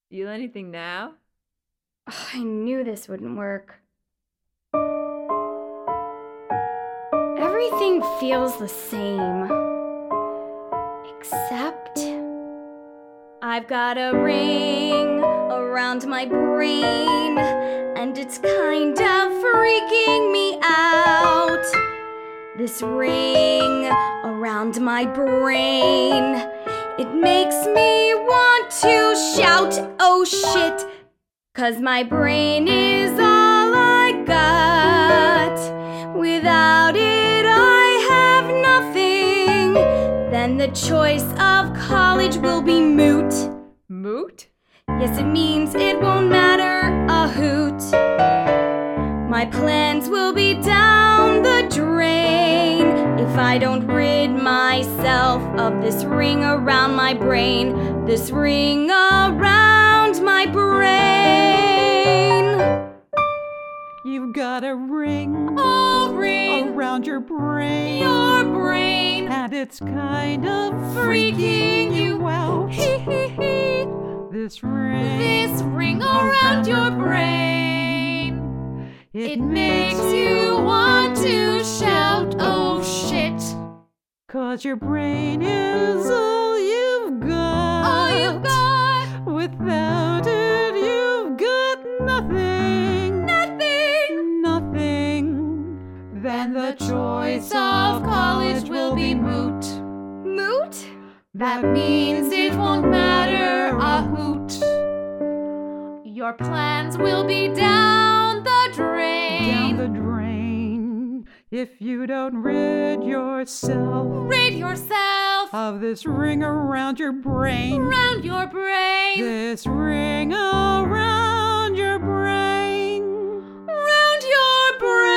Feel anything now? I knew this wouldn't work. Everything feels the same. Except I've got a ring around my brain, and it's kind of freaking me out. This ring around my brain, it makes me want to shout, oh shit, 'cause my brain is all I got. Without it I have nothing. Then the choice of college will be moot. Moot? Yes, it means it won't matter a hoot. My plans will be down the drain if I don't rid myself of this ring around my brain. This ring around my brain. You've got a ring, around your brain, and it's kind of freaking you out. This ring around your brain, it makes you want to shout, oh shit. 'Cause your brain is all you've got. All you've got. Without it, you've got nothing. Nothing. Then the choice of college will be moot. Moot? That means it won't matter a hoot. Your plans will be down the drain. Down the drain. If you don't rid yourself of this ring around your brain. Around your brain. This ring around your brain. Around your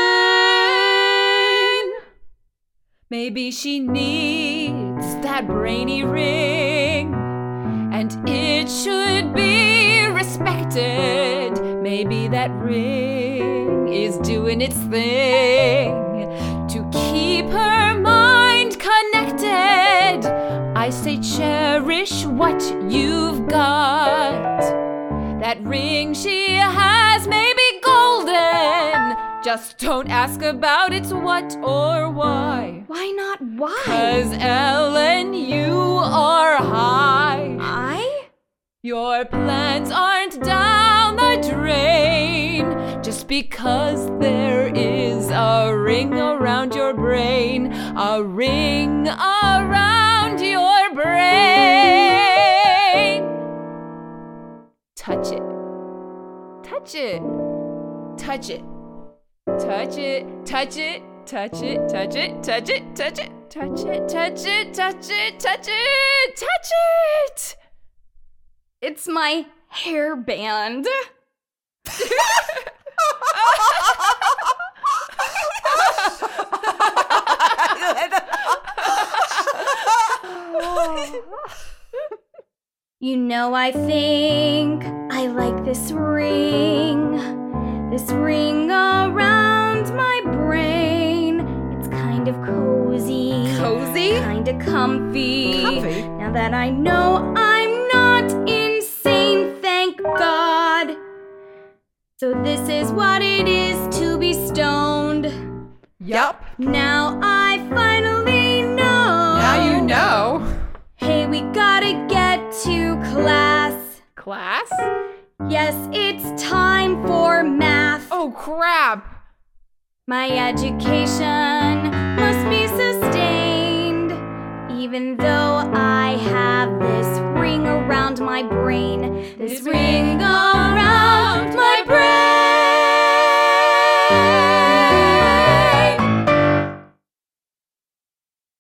brain. Maybe she needs that brainy ring, and it should be respected. Maybe that ring is doing its thing to keep her mind connected. I say cherish what you've got. That ring she has may be golden. Just don't ask about its what or why. Why not why? 'Cause Ellen, you are high. Your plans aren't down the drain just because there is a ring around your brain. A ring around your brain. Touch it. Touch it. Touch it. Touch it. Touch it. Touch it. Touch it. Touch it. Touch it. Touch it. Touch it. Touch it. Touch it. Touch it. It's my hairband. You know, I think I like this ring around my brain. It's kind of cozy. Cozy? Kind of comfy. Comfy? Now that I know I'm not insane, thank God. So this is what it is to be stoned. Yup. Now I finally know. Now you know. Hey, we gotta get to class. Class? Yes, it's time for math. Oh, crap. My education must be sustained, even though I have this ring around my brain. This ring